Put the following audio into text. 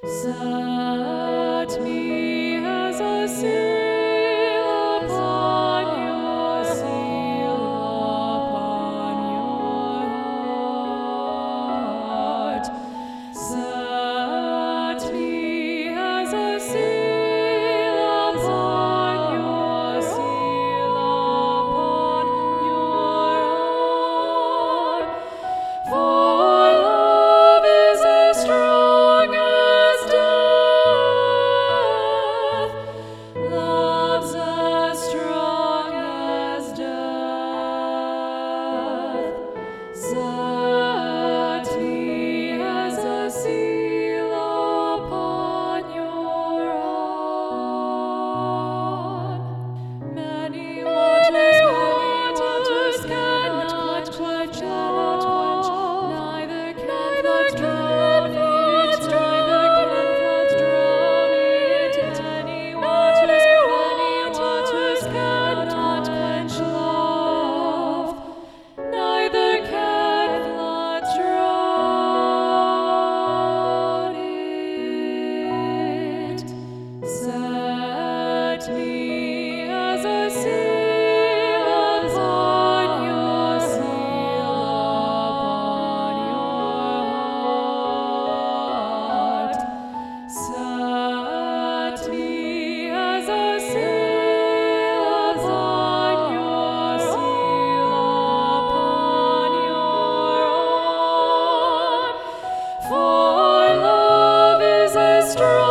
Set me as a seal upon your heart. Set me as a seal upon your heart. For love is as strong as death. Love's as strong as death. Set me as a seal upon your heart. Many waters cannot quench love, neither can floods drown it. Many waters cannot quench love, neither can floods drown it. Set me as a seal upon your heart. Set me as a seal upon your heart. For love is as strong